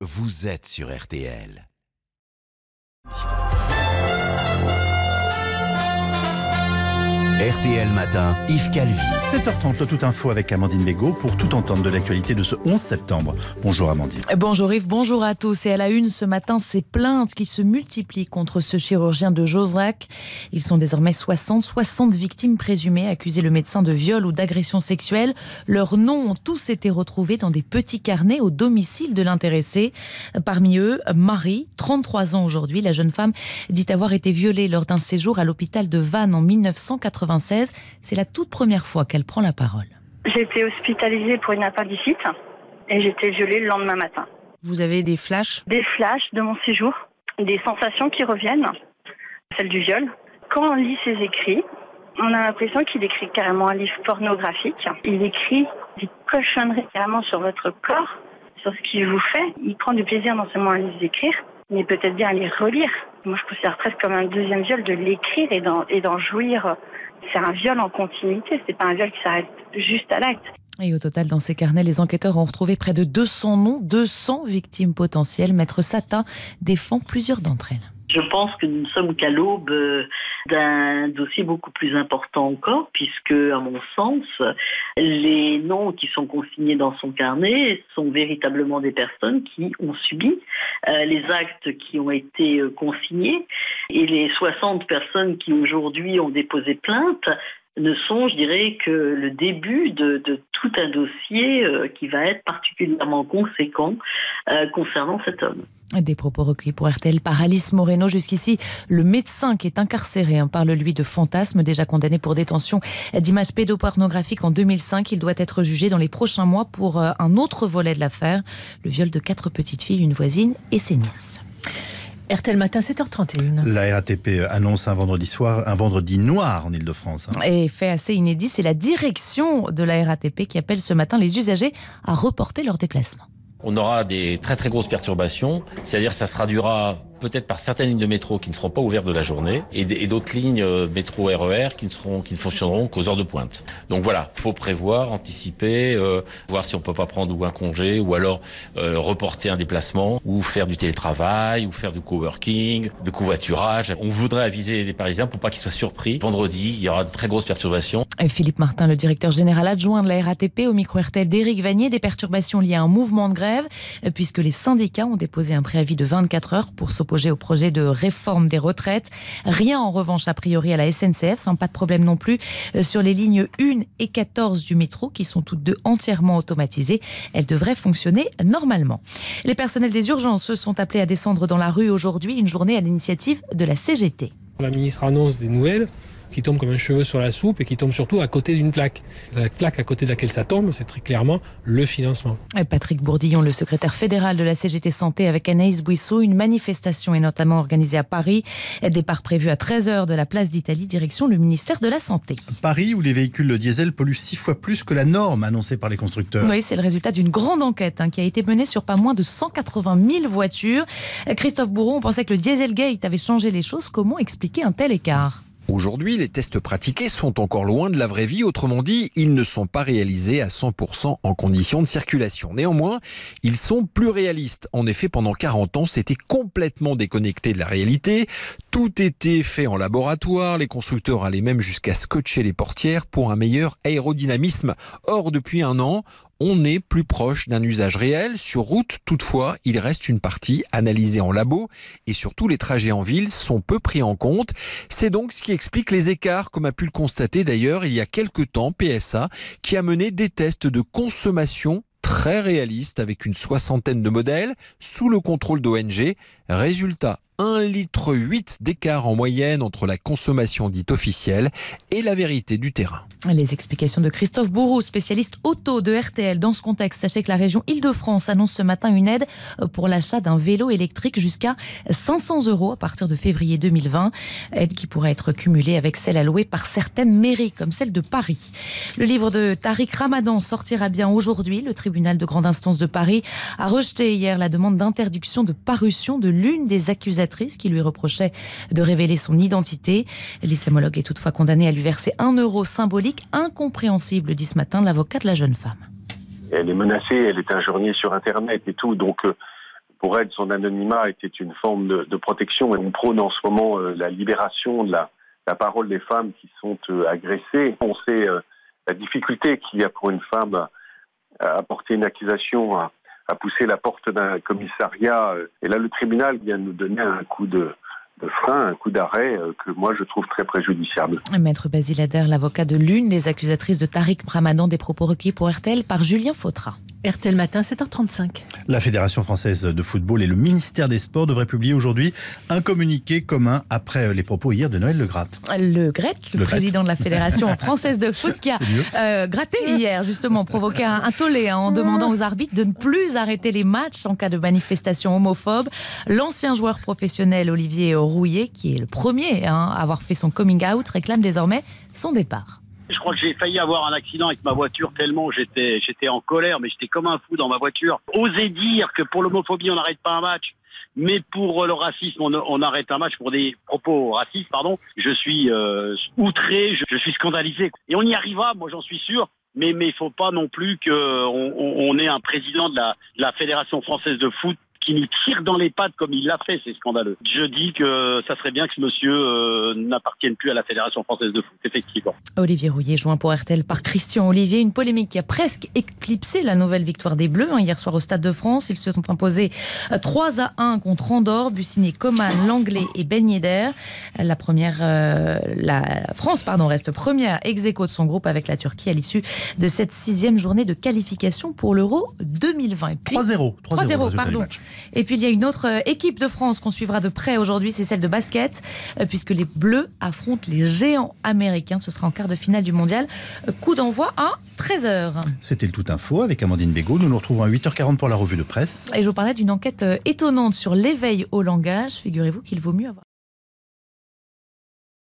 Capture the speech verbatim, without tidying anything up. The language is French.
Vous êtes sur R T L. R T L Matin, Yves Calvi. sept heures trente, le Tout Info avec Amandine Bégaud pour tout entendre de l'actualité de ce onze septembre. Bonjour Amandine. Bonjour Yves, bonjour à tous. Et à la une ce matin, ces plaintes qui se multiplient contre ce chirurgien de Joserac. Ils sont désormais soixante, soixante victimes présumées accusées le médecin de viol ou d'agression sexuelle. Leurs noms ont tous été retrouvés dans des petits carnets au domicile de l'intéressé. Parmi eux, Marie, trente-trois ans aujourd'hui. La jeune femme dit avoir été violée lors d'un séjour à l'hôpital de Vannes en mille neuf cent quatre-vingt-seize. C'est la toute première fois qu'elle prend la parole. J'ai été hospitalisée pour une appendicite et j'ai été violée le lendemain matin. Vous avez des flashs ? Des flashs de mon séjour, des sensations qui reviennent, celle du viol. Quand on lit ses écrits, on a l'impression qu'il écrit carrément un livre pornographique. Il écrit des cochonneries carrément sur votre corps, sur ce qu'il vous fait. Il prend du plaisir non seulement à les écrire, mais peut-être bien à les relire. Moi, je considère presque comme un deuxième viol de l'écrire et d'en, et d'en jouir. C'est un viol en continuité, c'est pas un viol qui s'arrête juste à l'acte. Et au total, dans ces carnets, les enquêteurs ont retrouvé près de deux cents noms, deux cents victimes potentielles. Maître Sata défend plusieurs d'entre elles. Je pense que nous ne sommes qu'à l'aube d'un dossier beaucoup plus important encore, puisque, à mon sens, les noms qui sont consignés dans son carnet sont véritablement des personnes qui ont subi euh, les actes qui ont été consignés. Et les soixante personnes qui aujourd'hui ont déposé plainte ne sont, je dirais, que le début de, de tout un dossier euh, qui va être particulièrement conséquent euh, concernant cet homme. Des propos recueillis pour R T L par Alice Moreno. Jusqu'ici, le médecin qui est incarcéré hein, parle, lui, de fantasme, déjà condamné pour détention d'images pédopornographiques en deux mille cinq. Il doit être jugé dans les prochains mois pour euh, un autre volet de l'affaire, le viol de quatre petites filles, une voisine et ses nièces. R T L Matin, sept heures trente et une. La R A T P annonce un vendredi soir, un vendredi noir en Ile-de-France. Hein. Et fait assez inédit, c'est la direction de la R A T P qui appelle ce matin les usagers à reporter leur déplacement. On aura des très très grosses perturbations, c'est-à-dire que ça se traduira peut-être par certaines lignes de métro qui ne seront pas ouvertes de la journée et d'autres lignes métro R E R qui ne seront, qui ne fonctionneront qu'aux heures de pointe. Donc voilà, il faut prévoir, anticiper, euh, voir si on peut pas prendre ou un congé ou alors euh, reporter un déplacement ou faire du télétravail ou faire du coworking, du covoiturage. On voudrait aviser les Parisiens pour pas qu'ils soient surpris. Vendredi, il y aura de très grosses perturbations. Et Philippe Martin, le directeur général adjoint de la R A T P au micro R T L d'Éric Vanier, des perturbations liées à un mouvement de grève puisque les syndicats ont déposé un préavis de vingt-quatre heures pour s'opposer au projet de réforme des retraites. Rien en revanche a priori à la S N C F, hein, pas de problème non plus sur les lignes un et quatorze du métro qui sont toutes deux entièrement automatisées. Elles devraient fonctionner normalement. Les personnels des urgences se sont appelés à descendre dans la rue aujourd'hui, une journée à l'initiative de la C G T. La ministre annonce des nouvelles qui tombe comme un cheveu sur la soupe et qui tombe surtout à côté d'une plaque. La plaque à côté de laquelle ça tombe, c'est très clairement le financement. Patrick Bourdillon, le secrétaire fédéral de la C G T Santé avec Anaïs Bouissou, une manifestation est notamment organisée à Paris. Départ prévu à treize heures de la place d'Italie, direction le ministère de la Santé. Paris, où les véhicules diesel polluent six fois plus que la norme annoncée par les constructeurs. Oui, c'est le résultat d'une grande enquête hein, qui a été menée sur pas moins de cent quatre-vingt mille voitures. Christophe Bourreau, on pensait que le Dieselgate avait changé les choses. Comment expliquer un tel écart ? Aujourd'hui, les tests pratiqués sont encore loin de la vraie vie. Autrement dit, ils ne sont pas réalisés à cent pour cent en conditions de circulation. Néanmoins, ils sont plus réalistes. En effet, pendant quarante ans, c'était complètement déconnecté de la réalité. Tout était fait en laboratoire. Les constructeurs allaient même jusqu'à scotcher les portières pour un meilleur aérodynamisme. Or, depuis un an, on est plus proche d'un usage réel. Sur route, toutefois, il reste une partie analysée en labo et surtout les trajets en ville sont peu pris en compte. C'est donc ce qui explique les écarts, comme a pu le constater d'ailleurs il y a quelques temps P S A, qui a mené des tests de consommation très réalistes avec une soixantaine de modèles sous le contrôle d'O N G. Résultat, un virgule huit litres d'écart en moyenne entre la consommation dite officielle et la vérité du terrain. Les explications de Christophe Bourreau, spécialiste auto de R T L. Dans ce contexte, sachez que la région Île-de-France annonce ce matin une aide pour l'achat d'un vélo électrique jusqu'à cinq cents euros à partir de février deux mille vingt. Aide qui pourrait être cumulée avec celle allouée par certaines mairies, comme celle de Paris. Le livre de Tariq Ramadan sortira bien aujourd'hui. Le tribunal de grande instance de Paris a rejeté hier la demande d'interdiction de parution de l'une des accusatrices qui lui reprochait de révéler son identité. L'islamologue est toutefois condamné à lui verser un euro symbolique, incompréhensible, dit ce matin l'avocat de la jeune femme. Elle est menacée, elle est injuriée sur Internet et tout, donc euh, Pour elle, son anonymat était une forme de, de protection et on prône en ce moment euh, la libération de la, la parole des femmes qui sont euh, agressées. On sait euh, la difficulté qu'il y a pour une femme à, à porter une accusation, à, à pousser la porte d'un commissariat. Et là, le tribunal vient nous donner un coup de, de frein, un coup d'arrêt euh, que moi je trouve très préjudiciable. Maître Basile Ader, l'avocat de l'une des accusatrices de Tariq Ramadan, des propos recueillis pour R T L par Julien Fautra. R T L Matin, sept heures trente-cinq. La Fédération française de football et le ministère des Sports devraient publier aujourd'hui un communiqué commun après les propos hier de Noël Le Graët. Le Graët, le, le président Graët. de la Fédération française de foot, qui a euh, gratté hier, justement, provoqué un, un tollé hein, en demandant aux arbitres de ne plus arrêter les matchs en cas de manifestation homophobe. L'ancien joueur professionnel Olivier Rouillet, qui est le premier hein, à avoir fait son coming out, réclame désormais son départ. Je crois que j'ai failli avoir un accident avec ma voiture tellement j'étais, j'étais en colère, mais j'étais comme un fou dans ma voiture. Oser dire que pour l'homophobie, on n'arrête pas un match, mais pour le racisme, on, on arrête un match pour des propos racistes, pardon. Je suis euh, outré, je, je suis scandalisé. Et on y arrivera, moi j'en suis sûr, mais mais il ne faut pas non plus qu'on on, on ait un président de la, de la Fédération française de foot qui nous tire dans les pattes comme il l'a fait, c'est scandaleux. Je dis que ça serait bien que ce monsieur euh, n'appartienne plus à la Fédération française de foot, effectivement. Olivier Rouillet, joint pour R T L par Christian Olivier. Une polémique qui a presque éclipsé la nouvelle victoire des Bleus. Hein, hier soir au Stade de France, ils se sont imposés trois à un contre Andorre, but signé Coman, Langlais et Ben Yedder. La première, euh, la France pardon, reste première ex-aequo de son groupe avec la Turquie à l'issue de cette sixième journée de qualification pour l'Euro deux mille vingt. trois zéro. trois zéro, pardon. Et puis il y a une autre équipe de France qu'on suivra de près aujourd'hui, c'est celle de basket, puisque les Bleus affrontent les géants américains. Ce sera en quart de finale du mondial. Coup d'envoi à treize heures. C'était le Tout Info avec Amandine Bégaud. Nous nous retrouvons à huit heures quarante pour la revue de presse. Et je vous parlais d'une enquête étonnante sur l'éveil au langage. Figurez-vous qu'il vaut mieux avoir